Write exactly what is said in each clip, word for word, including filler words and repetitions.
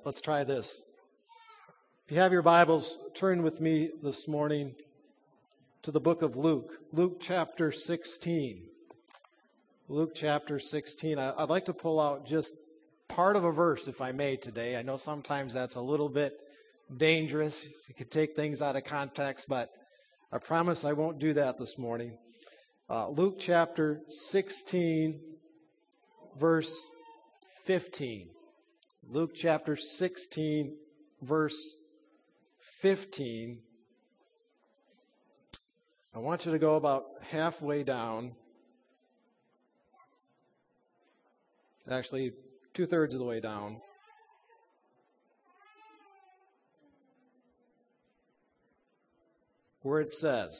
let's try this. If you have your Bibles, turn with me this morning to the book of Luke, Luke chapter sixteen. Luke chapter sixteen. I'd like to pull out just part of a verse, if I may, today. I know sometimes that's a little bit dangerous. You can take things out of context, but I promise I won't do that this morning. Uh, Luke chapter sixteen, verse fifteen. Luke chapter sixteen, verse fifteen. I want you to go about halfway down. Actually, two-thirds of the way down. Where it says,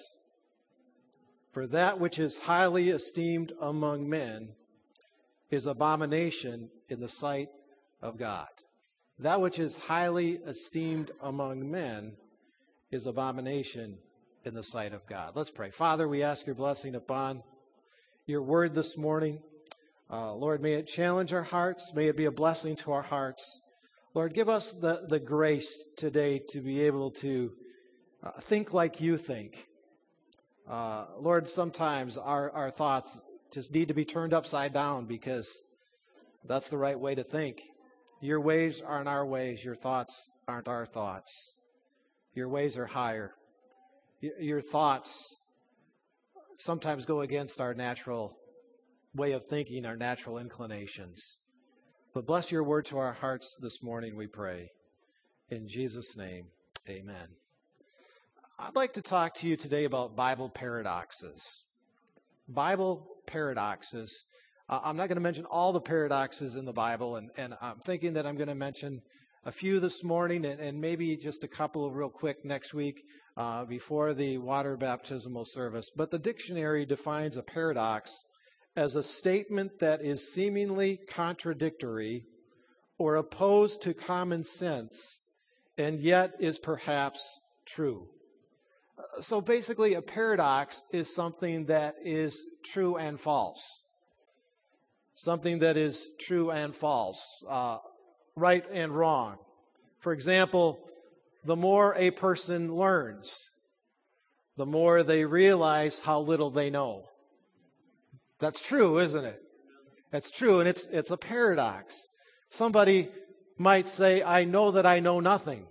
"For that which is highly esteemed among men is abomination in the sight of God." That which is highly esteemed among men is abomination in the sight of God. Let's pray. Father, we ask your blessing upon your word this morning. Uh, Lord, may it challenge our hearts. May it be a blessing to our hearts. Lord, give us the, the grace today to be able to uh, think like you think. Uh, Lord, sometimes our, our thoughts just need to be turned upside down because that's the right way to think. Your ways aren't our ways. Your thoughts aren't our thoughts. Your ways are higher. Y- your thoughts sometimes go against our natural way of thinking, our natural inclinations. But bless your word to our hearts this morning, we pray. In Jesus' name, amen. I'd like to talk to you today about Bible paradoxes. Bible paradoxes. Uh, I'm not going to mention all the paradoxes in the Bible, and, and I'm thinking that I'm going to mention a few this morning and, and maybe just a couple real quick next week uh, before the water baptismal service. But the dictionary defines a paradox as a statement that is seemingly contradictory or opposed to common sense and yet is perhaps true. So basically, a paradox is something that is true and false. Something that is true and false, uh, right and wrong. For example, the more a person learns, the more they realize how little they know. That's true, isn't it? That's true, and it's it's a paradox. Somebody might say, "I know that I know nothing."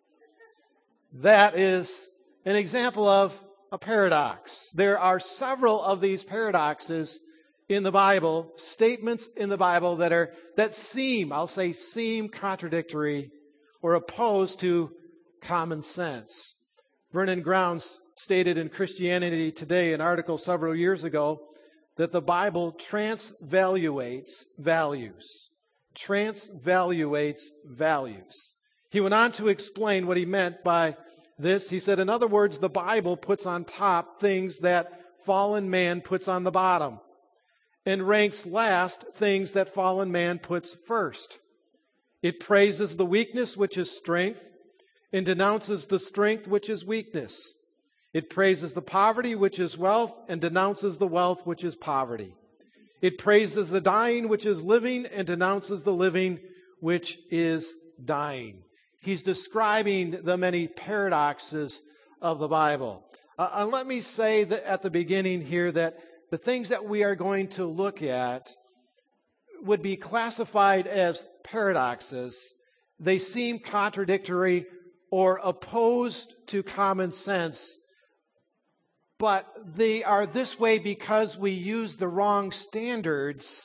That is an example of a paradox. There are several of these paradoxes in the Bible, statements in the Bible that are that seem, I'll say seem contradictory or opposed to common sense. Vernon Grounds stated in Christianity Today, an article several years ago, that the Bible transvaluates values. Transvaluates values. He went on to explain what he meant by this. He said, in other words, the Bible puts on top things that fallen man puts on the bottom, and ranks last things that fallen man puts first. It praises the weakness, which is strength, and denounces the strength, which is weakness. It praises the poverty, which is wealth, and denounces the wealth, which is poverty. It praises the dying, which is living, and denounces the living, which is dying. He's describing the many paradoxes of the Bible. Uh, and let me say that at the beginning here that the things that we are going to look at would be classified as paradoxes. They seem contradictory or opposed to common sense, but they are this way because we use the wrong standards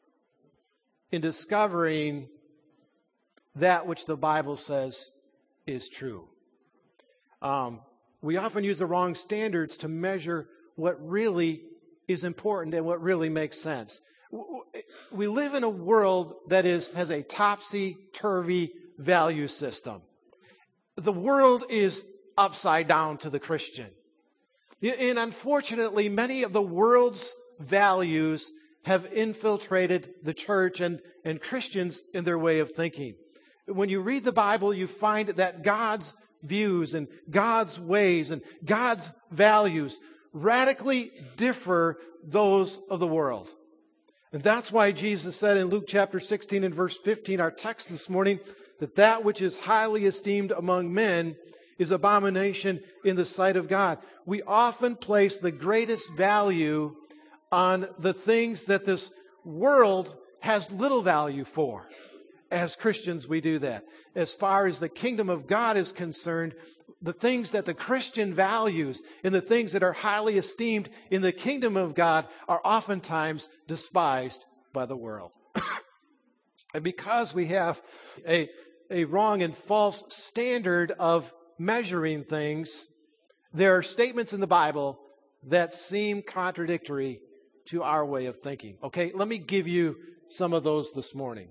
in discovering that which the Bible says is true. Um, we often use the wrong standards to measure what really is important and what really makes sense. We live in a world that is has a topsy-turvy value system. The world is upside down to the Christian. And unfortunately, many of the world's values have infiltrated the church and, and Christians in their way of thinking. When you read the Bible, you find that God's views and God's ways and God's values radically differ those of the world. And that's why Jesus said in Luke chapter sixteen and verse fifteen, our text this morning, that that which is highly esteemed among men is abomination in the sight of God. We often place the greatest value on the things that this world has little value for. As Christians, we do that. As far as the kingdom of God is concerned, the things that the Christian values and the things that are highly esteemed in the kingdom of God are oftentimes despised by the world. And because we have a, a wrong and false standard of measuring things, there are statements in the Bible that seem contradictory to our way of thinking. Okay, let me give you some of those this morning.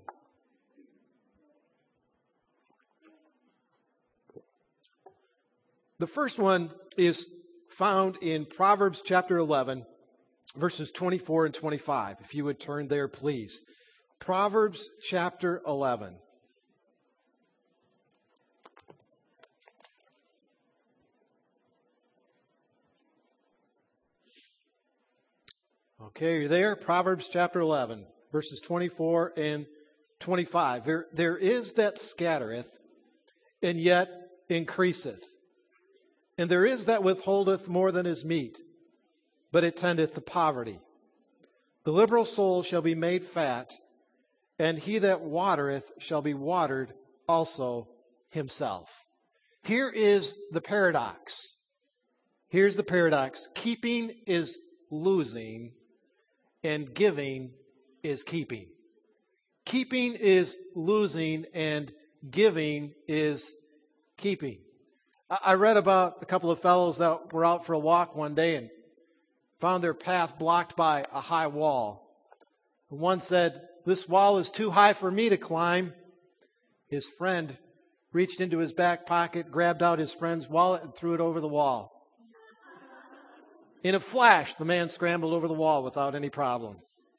The first one is found in Proverbs chapter eleven, verses twenty-four and twenty-five. If you would turn there, please. Proverbs chapter eleven. Okay, you're there? Proverbs chapter eleven, verses twenty-four and twenty-five. There, there is that scattereth, and yet increaseth. And there is that withholdeth more than is meet, but it tendeth to poverty. The liberal soul shall be made fat, and he that watereth shall be watered also himself. Here is the paradox. Here's the paradox. Keeping is losing, and giving is keeping. Keeping is losing, and giving is keeping. I read about a couple of fellows that were out for a walk one day and found their path blocked by a high wall. One said, "This wall is too high for me to climb." His friend reached into his back pocket, grabbed out his friend's wallet, and threw it over the wall. In a flash, the man scrambled over the wall without any problem.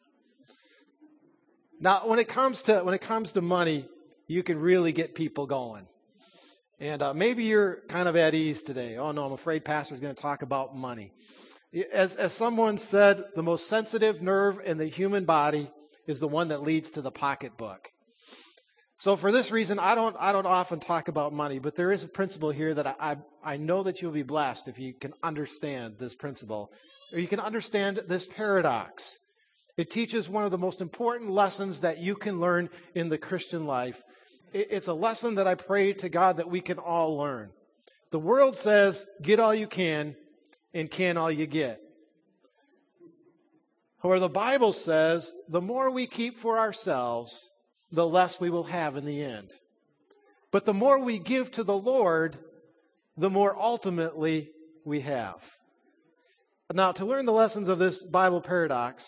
Now, when it comes to when it comes to money, you can really get people going. And uh, maybe you're kind of at ease today. Oh, no, I'm afraid Pastor's going to talk about money. As, as someone said, the most sensitive nerve in the human body is the one that leads to the pocketbook. So for this reason, I don't I don't often talk about money, but there is a principle here that I, I, I know that you'll be blessed if you can understand this principle, or you can understand this paradox. It teaches one of the most important lessons that you can learn in the Christian life. It's a lesson that I pray to God that we can all learn. The world says, get all you can and can all you get. However, the Bible says, the more we keep for ourselves, the less we will have in the end. But the more we give to the Lord, the more ultimately we have. Now, to learn the lessons of this Bible paradox,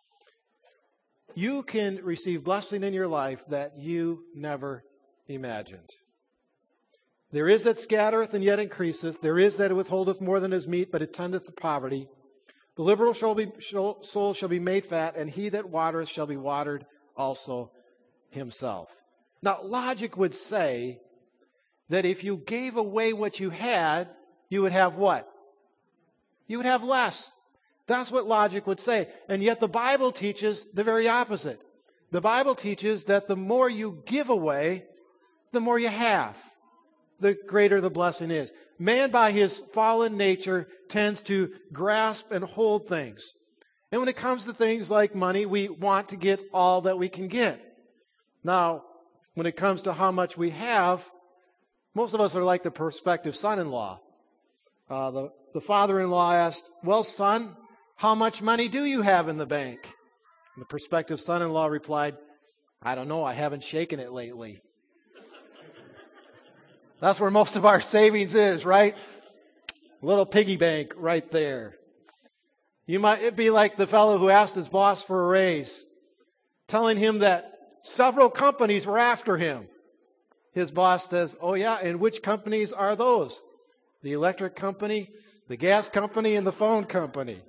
you can receive blessing in your life that you never imagined. There is that scattereth and yet increaseth. There is that withholdeth more than is meet, but it tendeth to poverty. The liberal shall be, shall, soul shall be made fat, and he that watereth shall be watered also himself. Now, logic would say that if you gave away what you had, you would have what? You would have less. That's what logic would say. And yet the Bible teaches the very opposite. The Bible teaches that the more you give away, the more you have, the greater the blessing is. Man, by his fallen nature, tends to grasp and hold things. And when it comes to things like money, we want to get all that we can get. Now, when it comes to how much we have, most of us are like the prospective son-in-law. Uh, the, the father-in-law asked, "Well, son, how much money do you have in the bank?" And the prospective son-in-law replied, "I don't know, I haven't shaken it lately." That's where most of our savings is, right? Little piggy bank right there. You might it'd be like the fellow who asked his boss for a raise, telling him that several companies were after him. His boss says, "Oh yeah, and which companies are those?" "The electric company, the gas company, and the phone company."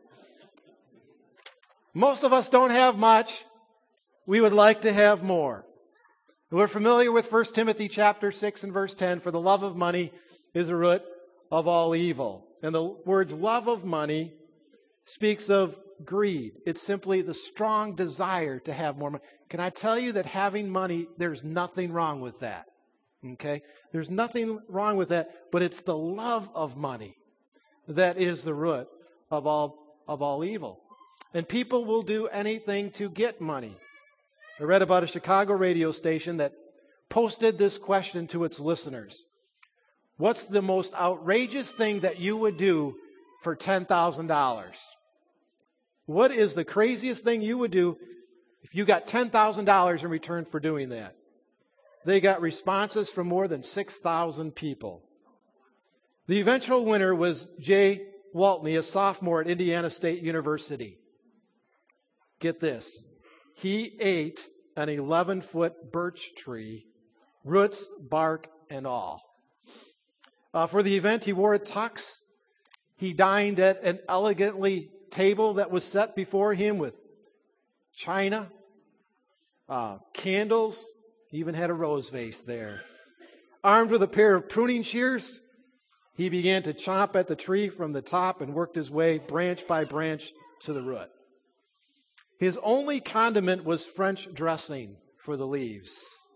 Most of us don't have much. We would like to have more. We're familiar with First Timothy chapter six and verse ten, "For the love of money is the root of all evil." And the words love of money speaks of greed. It's simply the strong desire to have more money. Can I tell you that having money, there's nothing wrong with that. Okay? There's nothing wrong with that, but it's the love of money that is the root of all of all evil. And people will do anything to get money. I read about a Chicago radio station that posted this question to its listeners. What's the most outrageous thing that you would do for ten thousand dollars? What is the craziest thing you would do if you got ten thousand dollars in return for doing that? They got responses from more than six thousand people. The eventual winner was Jay Waltney, a sophomore at Indiana State University. Get this. He ate an eleven-foot birch tree, roots, bark, and all. Uh, for the event, he wore a tux. He dined at an elegantly table that was set before him with china, uh, candles. He even had a rose vase there. Armed with a pair of pruning shears, he began to chomp at the tree from the top and worked his way branch by branch to the root. His only condiment was French dressing for the leaves.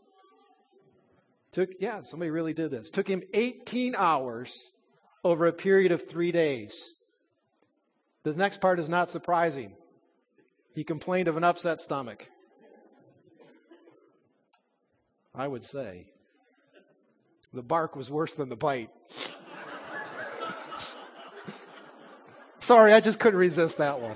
Took, yeah, somebody really did this. Took him eighteen hours over a period of three days. The next part is not surprising. He complained of an upset stomach. I would say. The bark was worse than the bite. Sorry, I just couldn't resist that one.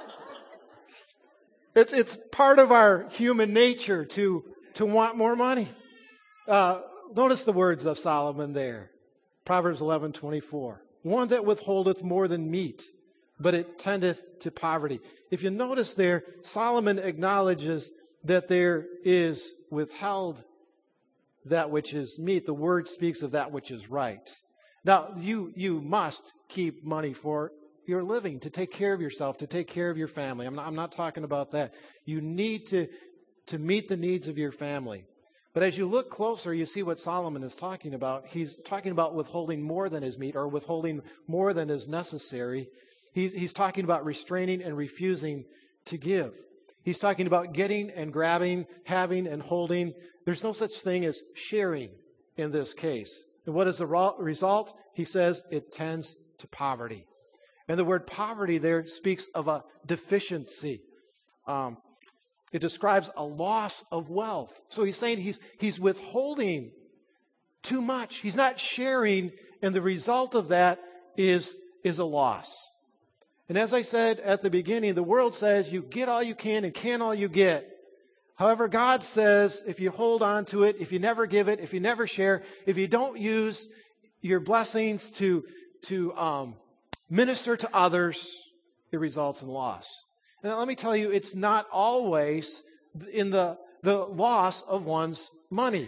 It's it's part of our human nature to, to want more money. Uh, notice the words of Solomon there. Proverbs eleven twenty-four. One that withholdeth more than meat, but it tendeth to poverty. If you notice there, Solomon acknowledges that there is withheld that which is meat. The word speaks of that which is right. Now, you you must keep money for your living, to take care of yourself, to take care of your family. I'm not, I'm not talking about that. You need to, to meet the needs of your family. But as you look closer, you see what Solomon is talking about. He's talking about withholding more than is meat, or withholding more than is necessary. He's, he's talking about restraining and refusing to give. He's talking about getting and grabbing, having and holding. There's no such thing as sharing in this case. And what is the result? He says it tends to poverty. And the word poverty there speaks of a deficiency. Um, it describes a loss of wealth. So he's saying he's he's withholding too much. He's not sharing, and the result of that is, is a loss. And as I said at the beginning, the world says you get all you can and can all you get. However, God says if you hold on to it, if you never give it, if you never share, if you don't use your blessings to, to um, minister to others, it results in loss. Now, let me tell you, it's not always in the, the loss of one's money.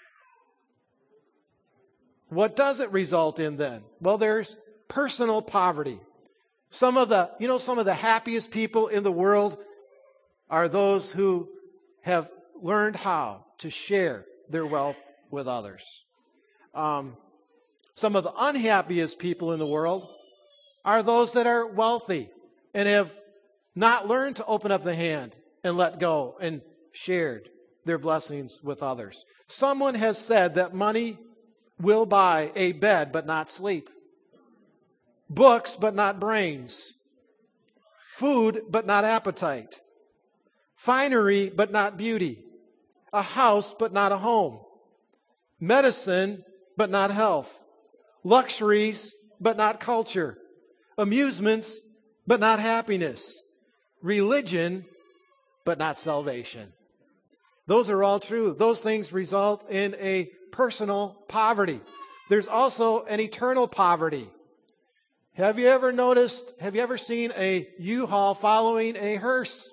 What does it result in then? Well, there's personal poverty. Some of the, you know, some of the happiest people in the world are those who have learned how to share their wealth with others. Um, some of the unhappiest people in the world are those that are wealthy and have not learned to open up the hand and let go and shared their blessings with others. Someone has said that money will buy a bed but not sleep, books but not brains, food but not appetite, finery but not beauty, a house but not a home, medicine but not health, luxuries but not culture, amusements but not happiness, religion but not salvation. Those are all true. Those things result in a personal poverty. There's also an eternal poverty. Have you ever noticed, have you ever seen a U-Haul following a hearse?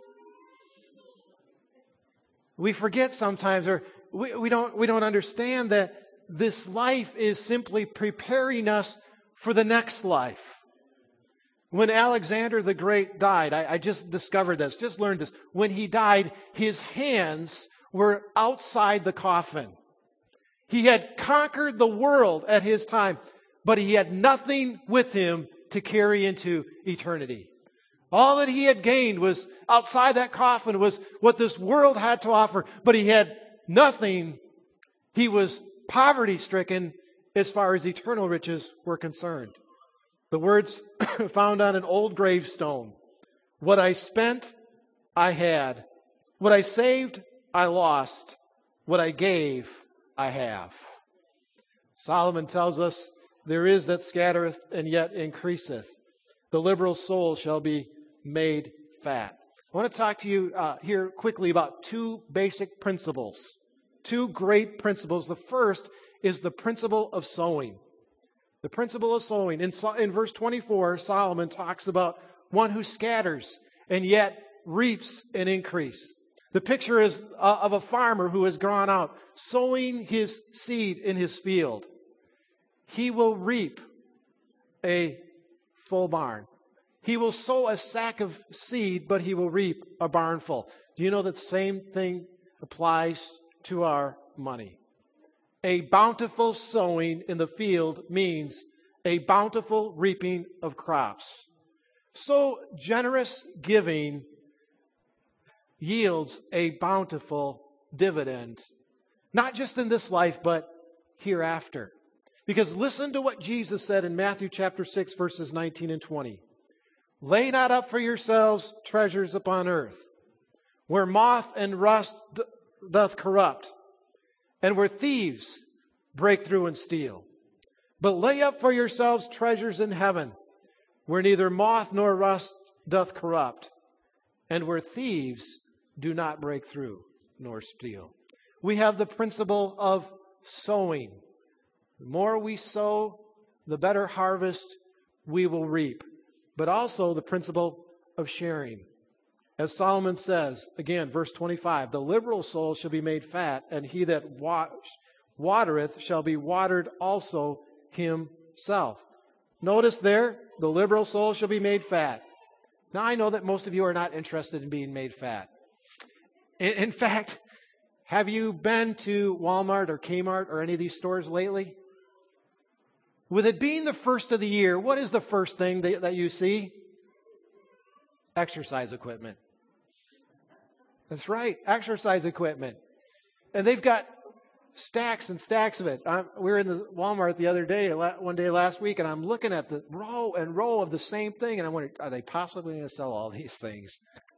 We forget sometimes, or we, we don't we don't understand that this life is simply preparing us for the next life. When Alexander the Great died, I, I just discovered this, just learned this. When he died, his hands were outside the coffin. He had conquered the world at his time, but he had nothing with him to carry into eternity. All that he had gained was outside that coffin was what this world had to offer, but he had nothing. He was poverty-stricken as far as eternal riches were concerned. The words found on an old gravestone, what I spent, I had. What I saved, I lost. What I gave, I have. Solomon tells us, there is that scattereth and yet increaseth. The liberal soul shall be made fat. I want to talk to you uh, here quickly about two basic principles. Two great principles. The first is the principle of sowing. The principle of sowing. In, in verse twenty-four, Solomon talks about one who scatters and yet reaps an increase. The picture is uh, of a farmer who has gone out sowing his seed in his field. He will reap a full barn. He will sow a sack of seed, but he will reap a barnful. Do you know that same thing applies to our money? A bountiful sowing in the field means a bountiful reaping of crops. So generous giving yields a bountiful dividend, not just in this life, but hereafter. Because listen to what Jesus said in Matthew chapter six, verses nineteen and twenty. Lay not up for yourselves treasures upon earth, where moth and rust doth corrupt, and where thieves break through and steal. But lay up for yourselves treasures in heaven, where neither moth nor rust doth corrupt, and where thieves do not break through nor steal. We have the principle of sowing. The more we sow, the better harvest we will reap. But also the principle of sharing. As Solomon says, again, verse twenty-five, the liberal soul shall be made fat, and he that wa- watereth shall be watered also himself. Notice there, the liberal soul shall be made fat. Now I know that most of you are not interested in being made fat. In, in fact, have you been to Walmart or Kmart or any of these stores lately? With it being the first of the year, what is the first thing that, that you see? Exercise equipment. That's right, exercise equipment. And they've got stacks and stacks of it. Um, we were in the Walmart the other day, one day last week, and I'm looking at the row and row of the same thing, and I wondered, are they possibly going to sell all these things?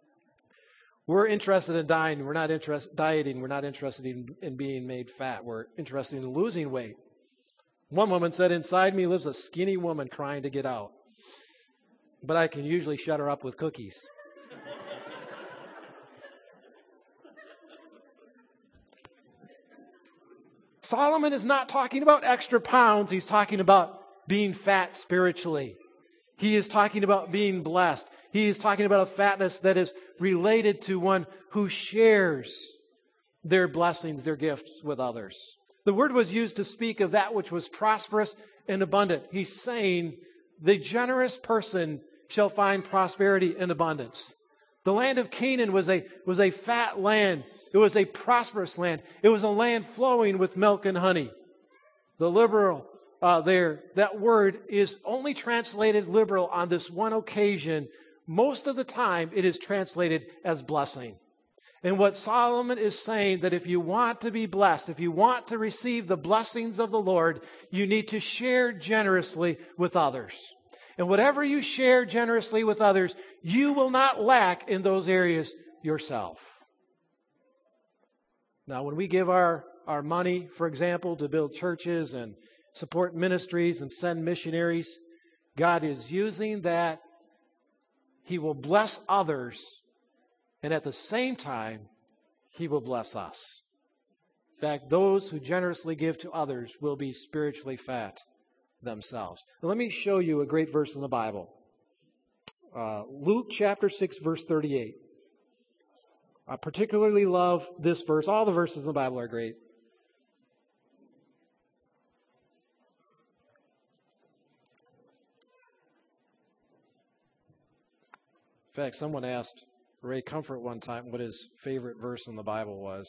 We're interested in dying. We're not interested dieting. We're not interested in, in being made fat. We're interested in losing weight. One woman said, inside me lives a skinny woman trying to get out. But I can usually shut her up with cookies. Solomon is not talking about extra pounds. He's talking about being fat spiritually. He is talking about being blessed. He is talking about a fatness that is related to one who shares their blessings, their gifts with others. The word was used to speak of that which was prosperous and abundant. He's saying the generous person shall find prosperity and abundance. The land of Canaan was a, was a fat land. It was a prosperous land. It was a land flowing with milk and honey. The liberal uh, there, that word is only translated liberal on this one occasion. Most of the time it is translated as blessing. And what Solomon is saying, that if you want to be blessed, if you want to receive the blessings of the Lord, you need to share generously with others. And whatever you share generously with others, you will not lack in those areas yourself. Now, when we give our, our money, for example, to build churches and support ministries and send missionaries, God is using that. He will bless others. And at the same time, He will bless us. In fact, those who generously give to others will be spiritually fat themselves. Now, let me show you a great verse in the Bible. Uh, Luke chapter six, verse thirty-eight. I particularly love this verse. All the verses in the Bible are great. In fact, someone asked Ray Comfort one time what his favorite verse in the Bible was.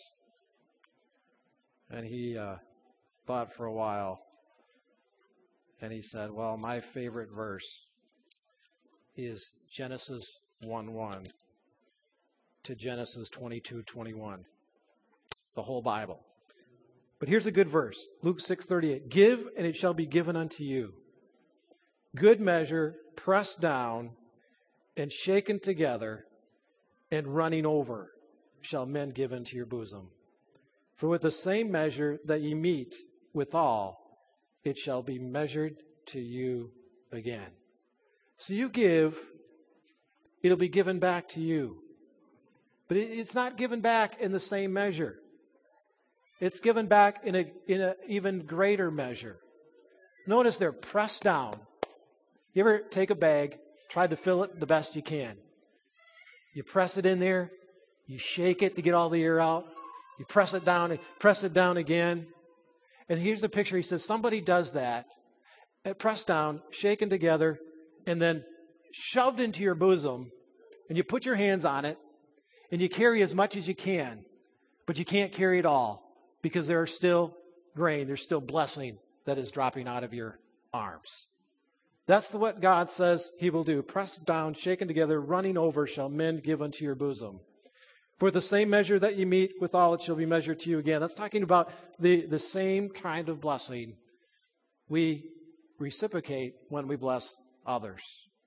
And he uh, thought for a while. And he said, well, my favorite verse is Genesis one one to Genesis twenty-two twenty-one. The whole Bible. But here's a good verse. Luke six thirty-eight. Give, and it shall be given unto you. Good measure, pressed down, and shaken together, and running over, shall men give into your bosom. For with the same measure that ye meet withal, it shall be measured to you again. So you give, it'll be given back to you. But it's not given back in the same measure. It's given back in a in an even greater measure. Notice they're pressed down. You ever take a bag, try to fill it the best you can? You press it in there, you shake it to get all the air out, you press it down, press it down again. And here's the picture. He says somebody does that, pressed down, shaken together, and then shoved into your bosom, and you put your hands on it, and you carry as much as you can, but you can't carry it all because there are still grain, there's still blessing that is dropping out of your arms. That's what God says he will do. Pressed down, shaken together, running over shall men give unto your bosom. For the same measure that you meet withal, it shall be measured to you again. That's talking about the, the same kind of blessing we reciprocate when we bless others.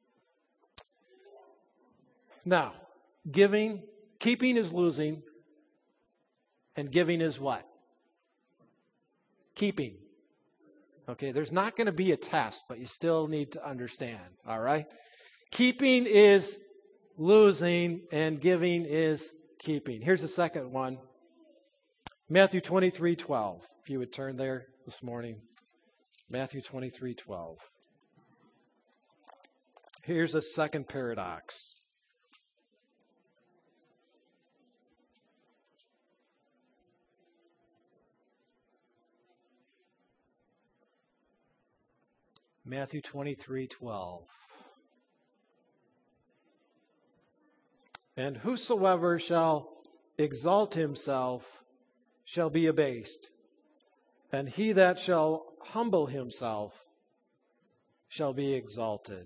Now, giving, keeping is losing, and giving is what? Keeping. Okay, there's not going to be a test, but you still need to understand, all right? Keeping is losing, and giving is keeping. Here's the second one. Matthew twenty-three twelve. If you would turn there this morning. Matthew twenty-three twelve. Here's a second paradox. Matthew twenty-three twelve. And whosoever shall exalt himself shall be abased, and he that shall humble himself shall be exalted.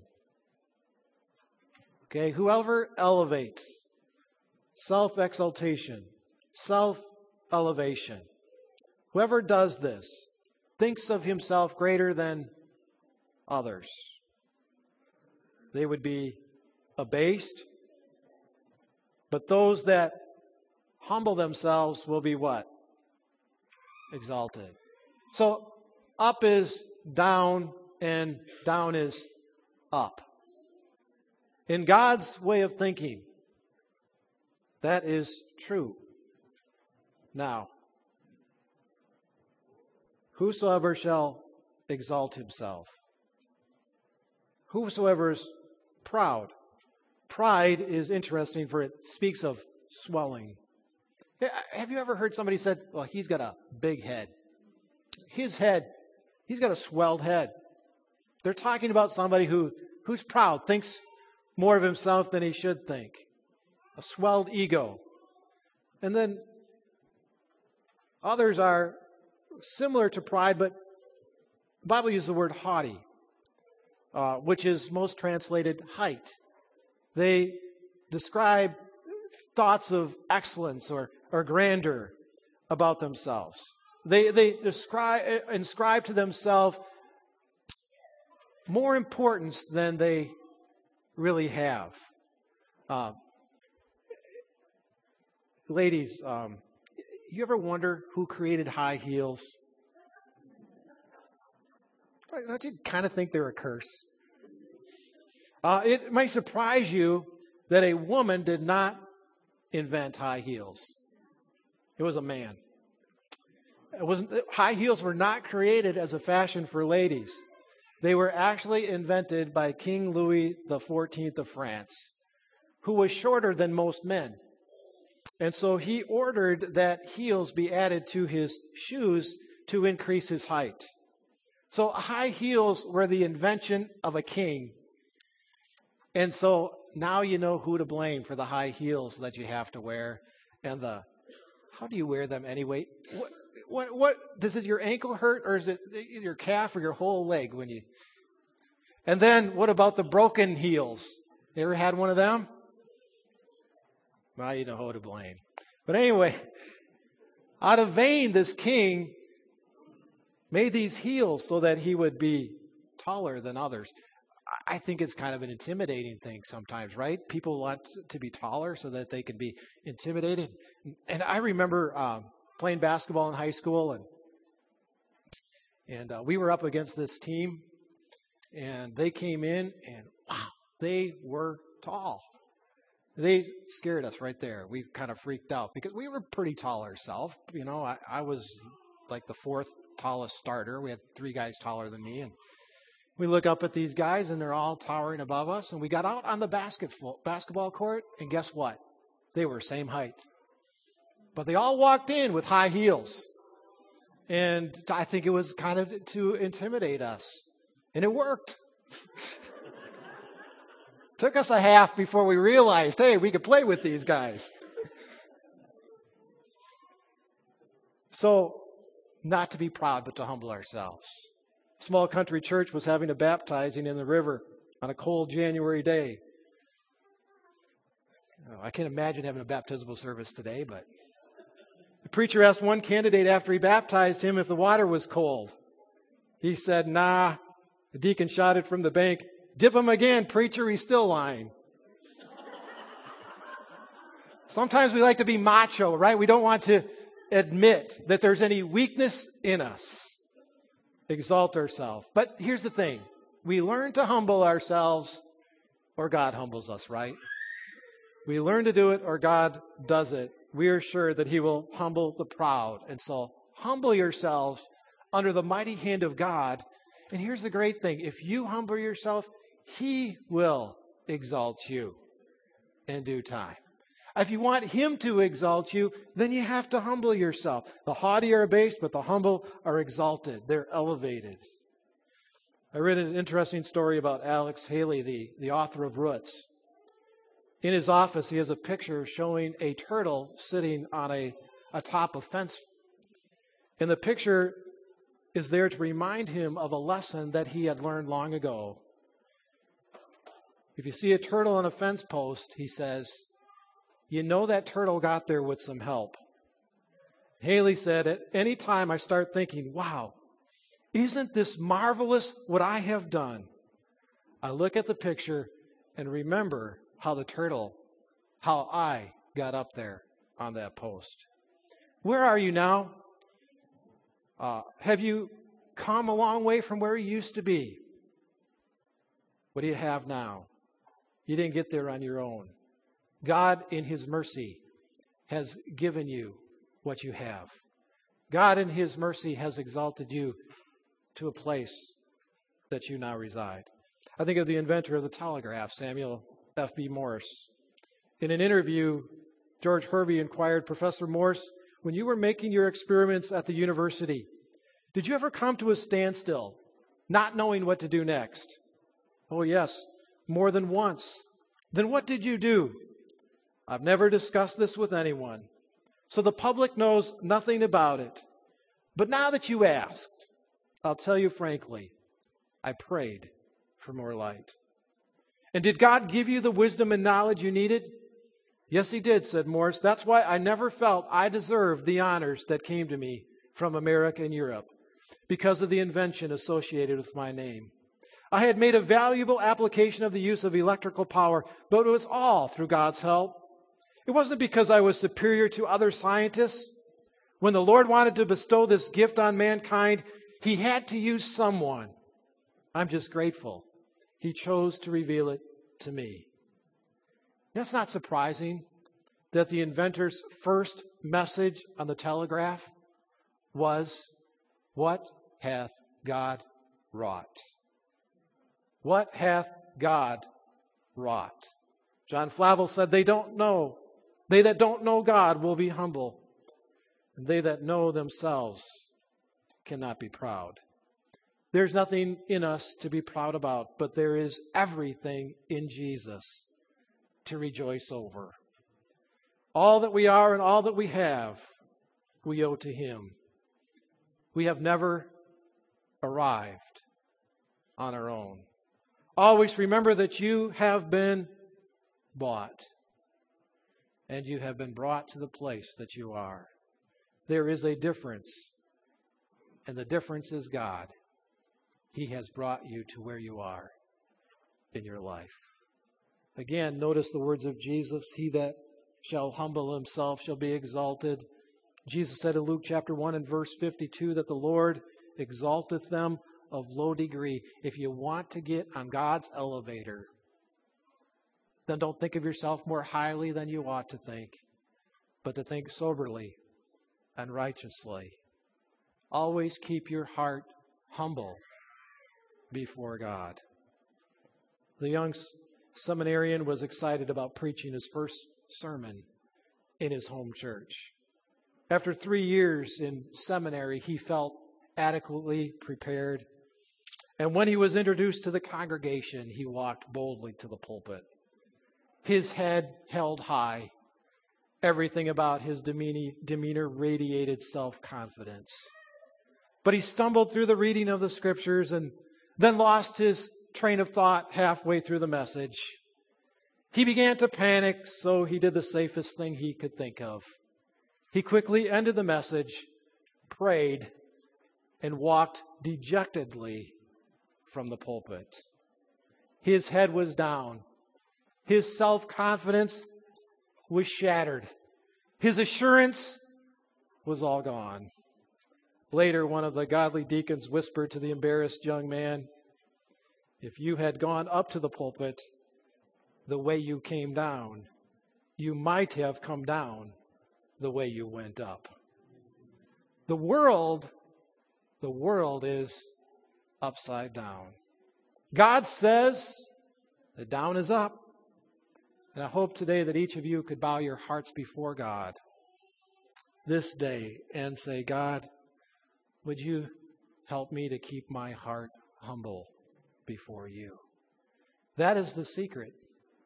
Okay, whoever elevates, self-exaltation, self-elevation, whoever does this thinks of himself greater than others. They would be abased, but those that humble themselves will be what? Exalted. So up is down and down is up. In God's way of thinking, that is true. Now, whosoever shall exalt himself, whosoever is proud. Pride is interesting, for it speaks of swelling. Have you ever heard somebody said, well, he's got a big head? His head, he's got a swelled head. They're talking about somebody who, who's proud, thinks more of himself than he should think. A swelled ego. And then others are similar to pride, but the Bible uses the word haughty, uh, which is most translated height. They describe thoughts of excellence or, or grandeur about themselves. They they describe inscribe to themselves more importance than they really have. Uh, ladies, um, you ever wonder who created high heels? Don't you kind of think they're a curse? Uh, it might surprise you that a woman did not invent high heels. It was a man. It wasn't, high heels were not created as a fashion for ladies. They were actually invented by King Louis the fourteenth of France, who was shorter than most men. And so he ordered that heels be added to his shoes to increase his height. So high heels were the invention of a king. And so now you know who to blame for the high heels that you have to wear. And the, how do you wear them anyway? What, what, what, does it your ankle hurt, or is it your calf or your whole leg when you? And then what about the broken heels? You ever had one of them? Well, you know who to blame. But anyway, out of vain, this king made these heels so that he would be taller than others. I think it's kind of an intimidating thing sometimes, right? People want to be taller so that they can be intimidated. And I remember um, playing basketball in high school, and and uh, we were up against this team, and they came in, and wow, they were tall. They scared us right there. We kind of freaked out because we were pretty tall ourselves. You know, I, I was like the fourth tallest starter. We had three guys taller than me, and we look up at these guys, and they're all towering above us. And we got out on the basketball basketball court, and guess what? They were same height. But they all walked in with high heels. And I think it was kind of to intimidate us. And it worked. Took us a half before we realized, hey, we could play with these guys. So, not to be proud, but to humble ourselves. Small country church was having a baptizing in the river on a cold January day. I can't imagine having a baptismal service today, but the preacher asked one candidate after he baptized him if the water was cold. He said, nah. The deacon shouted from the bank, dip him again, preacher, he's still lying. Sometimes we like to be macho, right? We don't want to admit that there's any weakness in us. Exalt ourselves. But here's the thing. We learn to humble ourselves or God humbles us, right? We learn to do it or God does it. We are sure that he will humble the proud. And so humble yourselves under the mighty hand of God. And here's the great thing. If you humble yourself, he will exalt you in due time. If you want him to exalt you, then you have to humble yourself. The haughty are abased, but the humble are exalted. They're elevated. I read an interesting story about Alex Haley, the, the author of Roots. In his office, he has a picture showing a turtle sitting on a atop a fence. And the picture is there to remind him of a lesson that he had learned long ago. If you see a turtle on a fence post, he says, you know that turtle got there with some help. Haley said, at any time I start thinking, wow, isn't this marvelous what I have done? I look at the picture and remember how the turtle, how I got up there on that post. Where are you now? Uh, have you come a long way from where you used to be? What do you have now? You didn't get there on your own. God, in his mercy, has given you what you have. God, in his mercy, has exalted you to a place that you now reside. I think of the inventor of the telegraph, Samuel F B Morse. In an interview, George Hervey inquired, Professor Morse, when you were making your experiments at the university, did you ever come to a standstill, not knowing what to do next? Oh, yes, more than once. Then what did you do? I've never discussed this with anyone, so the public knows nothing about it. But now that you asked, I'll tell you frankly, I prayed for more light. And did God give you the wisdom and knowledge you needed? Yes, he did, said Morse. That's why I never felt I deserved the honors that came to me from America and Europe, because of the invention associated with my name. I had made a valuable application of the use of electrical power, but it was all through God's help. It wasn't because I was superior to other scientists. When the Lord wanted to bestow this gift on mankind, he had to use someone. I'm just grateful he chose to reveal it to me. That's not surprising that the inventor's first message on the telegraph was, what hath God wrought? What hath God wrought? John Flavel said, they don't know. They that don't know God will be humble, and they that know themselves cannot be proud. There's nothing in us to be proud about, but there is everything in Jesus to rejoice over. All that we are and all that we have, we owe to him. We have never arrived on our own. Always remember that you have been bought, and you have been brought to the place that you are. There is a difference And the difference is God. He has brought you to where you are in your life. Again, notice the words of Jesus. He that shall humble himself shall be exalted. Jesus said in Luke chapter one and verse fifty-two that the Lord exalteth them of low degree. If you want to get on God's elevator, then don't think of yourself more highly than you ought to think, but to think soberly and righteously. Always keep your heart humble before God. The young seminarian was excited about preaching his first sermon in his home church. After three years in seminary, he felt adequately prepared. And when he was introduced to the congregation, he walked boldly to the pulpit. His head held high. Everything about his demeanor radiated self-confidence. But he stumbled through the reading of the Scriptures and then lost his train of thought halfway through the message. He began to panic, so he did the safest thing he could think of. He quickly ended the message, prayed, and walked dejectedly from the pulpit. His head was down. His self-confidence was shattered. His assurance was all gone. Later, one of the godly deacons whispered to the embarrassed young man, "If you had gone up to the pulpit the way you came down, you might have come down the way you went up." The world, the world is upside down. God says that down is up. And I hope today that each of you could bow your hearts before God this day and say, "God, would you help me to keep my heart humble before you?" That is the secret.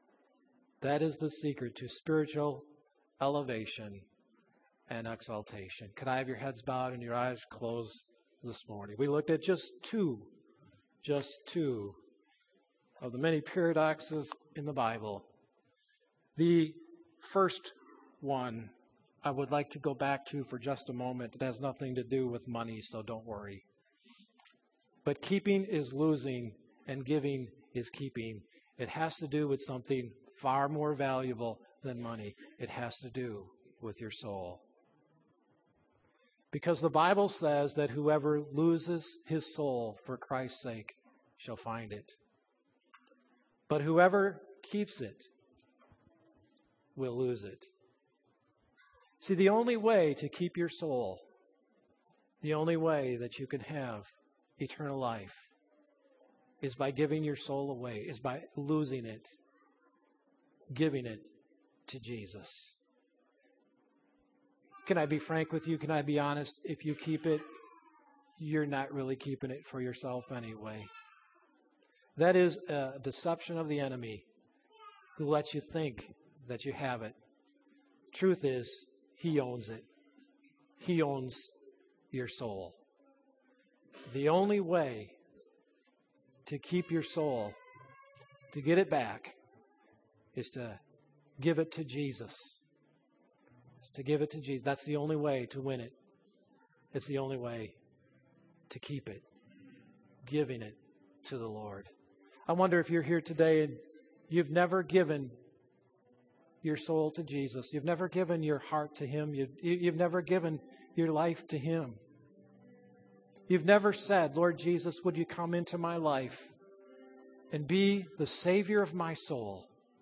That is the secret to spiritual elevation and exaltation. Could I have your heads bowed and your eyes closed this morning? We looked at just two, just two of the many paradoxes in the Bible. The first one I would like to go back to for just a moment. It has nothing to do with money, so don't worry. But keeping is losing and giving is keeping. It has to do with something far more valuable than money. It has to do with your soul. Because the Bible says that whoever loses his soul for Christ's sake shall find it. But whoever keeps it will lose it. See, the only way to keep your soul, the only way that you can have eternal life is by giving your soul away, is by losing it, giving it to Jesus. Can I be frank with you? Can I be honest? If you keep it, you're not really keeping it for yourself anyway. That is a deception of the enemy who lets you think that you have it. Truth is, he owns it. He owns your soul. The only way to keep your soul, to get it back, is to give it to Jesus. It's to give it to Jesus. That's the only way to win it. It's the only way to keep it. Giving it to the Lord. I wonder if you're here today and you've never given your soul to Jesus. You've never given your heart to Him. You've, you've never given your life to Him. You've never said, "Lord Jesus, would you come into my life and be the Savior of my soul?"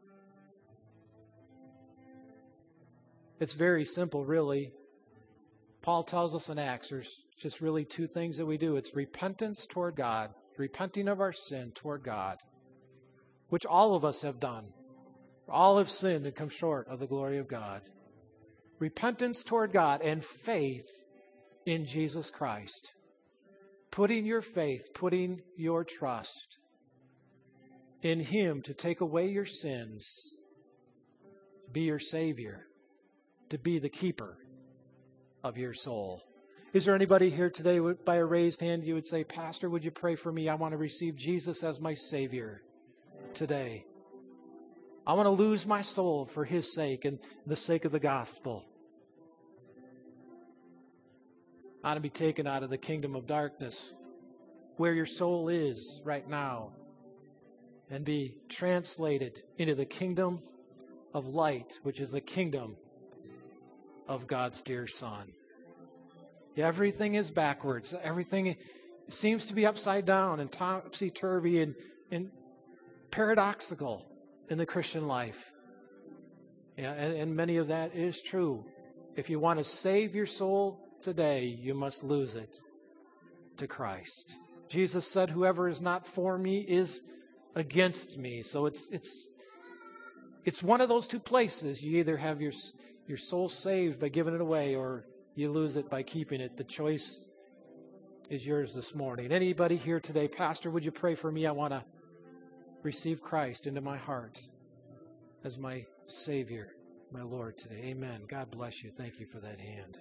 It's very simple, really. Paul tells us in Acts there's just really two things that we do. It's repentance toward God, repenting of our sin toward God, which all of us have done. All have sinned and come short of the glory of God. Repentance toward God and faith in Jesus Christ. Putting your faith, putting your trust in Him to take away your sins, to be your Savior, to be the keeper of your soul. Is there anybody here today by a raised hand you would say, "Pastor, would you pray for me? I want to receive Jesus as my Savior today. I want to lose my soul for His sake and the sake of the gospel." I want to be taken out of the kingdom of darkness, where your soul is right now, and be translated into the kingdom of light, which is the kingdom of God's dear Son. Everything is backwards. Everything seems to be upside down and topsy-turvy and, and paradoxical in the Christian life. Yeah, and, and many of that is true. If you want to save your soul today, you must lose it to Christ. Jesus said, whoever is not for me is against me. So it's it's it's one of those two places. You either have your your soul saved by giving it away, or you lose it by keeping it. The choice is yours this morning. Anybody here today, Pastor, would you pray for me? I want to receive Christ into my heart as my Savior, my Lord today. Amen. God bless you. Thank you for that hand.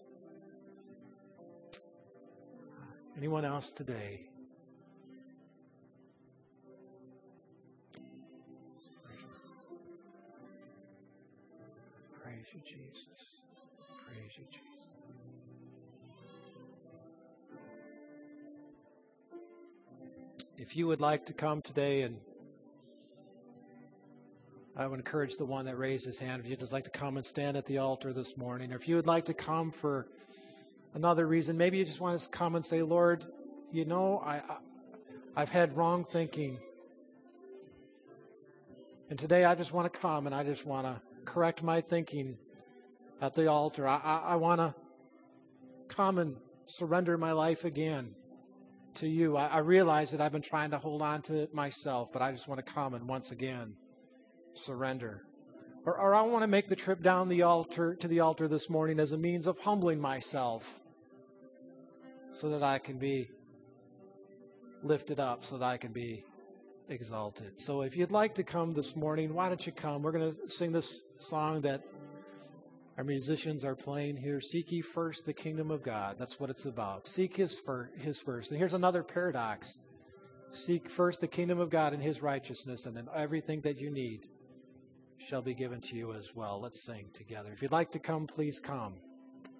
Anyone else today? Praise you, Jesus. Praise you, Jesus. If you would like to come today, and I would encourage the one that raised his hand, if you'd just like to come and stand at the altar this morning, or if you would like to come for another reason, maybe you just want to come and say, Lord, you know, I, I, I've had wrong thinking. And today I just want to come and I just want to correct my thinking at the altar. I, I, I want to come and surrender my life again to you. I, I realize that I've been trying to hold on to it myself, but I just want to come and once again surrender. Or, or I want to make the trip down the altar to the altar this morning as a means of humbling myself so that I can be lifted up, so that I can be exalted. So if you'd like to come this morning, why don't you come? We're going to sing this song that our musicians are playing here. Seek ye first the kingdom of God. That's what it's about. Seek his, fir- his first. And here's another paradox. Seek first the kingdom of God and his righteousness, and then everything that you need shall be given to you as well. Let's sing together. If you'd like to come, please come.